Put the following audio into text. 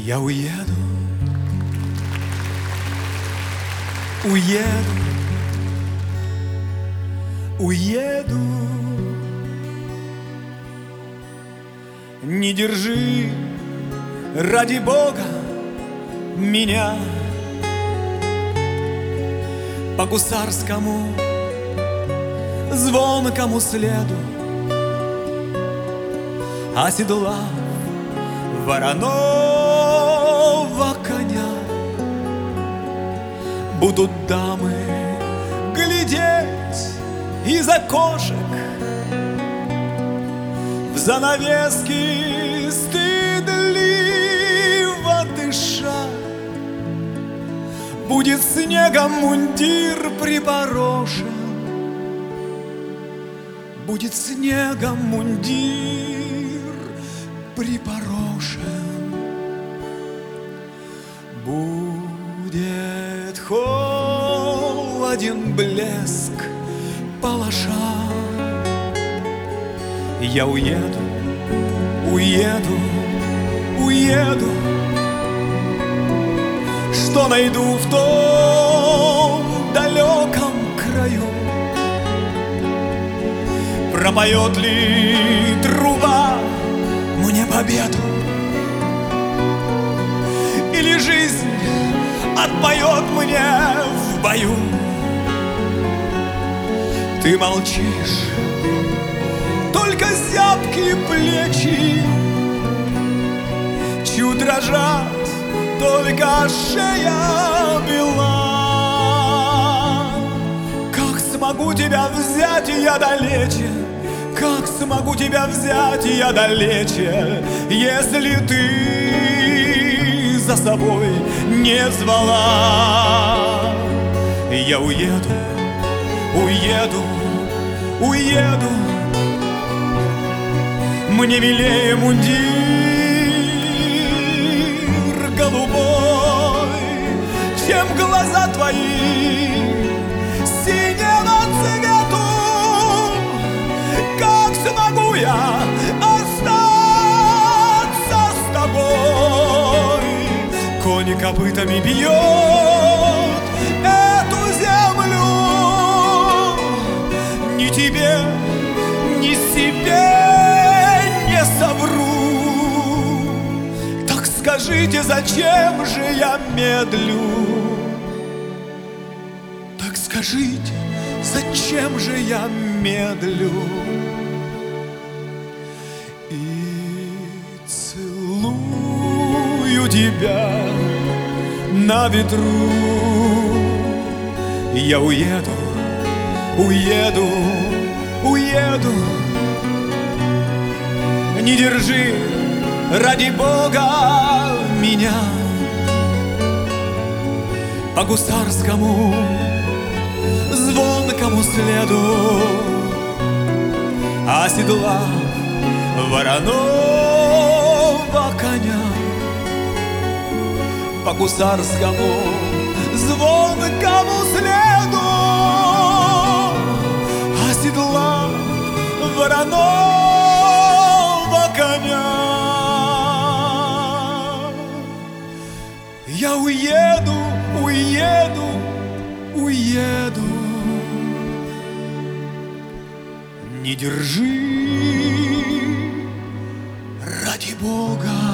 Я уеду, уеду, уеду. Не держи, ради Бога, меня по гусарскому звонкому следу, оседлав вороного коня. Будут дамы глядеть из окошек в занавески, стыдливо дыша. Будет снегом мундир припорошен, будет снегом мундир припорошен. Будет холоден блеск палаша. Я уеду, уеду, уеду. Что найду в том далеком краю? Пропоет ли труба мне победу? Или жизнь отпоет мне в бою? Ты молчишь, только зябкие плечи чуть дрожат, только шея бела. Как смогу тебя взять я далече? Как смогу тебя взять я далече, если ты за собой не звала? Я уеду, уеду, уеду. Мне милее мундир голубой, чем глаза твои синего цвету. Как смогу я остаться с тобой? Конь копытами бьет эту землю. Ни тебе, ни себе не совру. Так скажите, зачем же я медлю? Так скажите, зачем же я медлю? И целую тебя на ветру. Я уеду, уеду, уеду. Не держи, ради Бога, меня по гусарскому звонкому следу, оседлав вороного коня. По гусарскому звонкому следу, оседлав вороного коня. Я уеду, уеду, уеду. Не держи, ради Бога,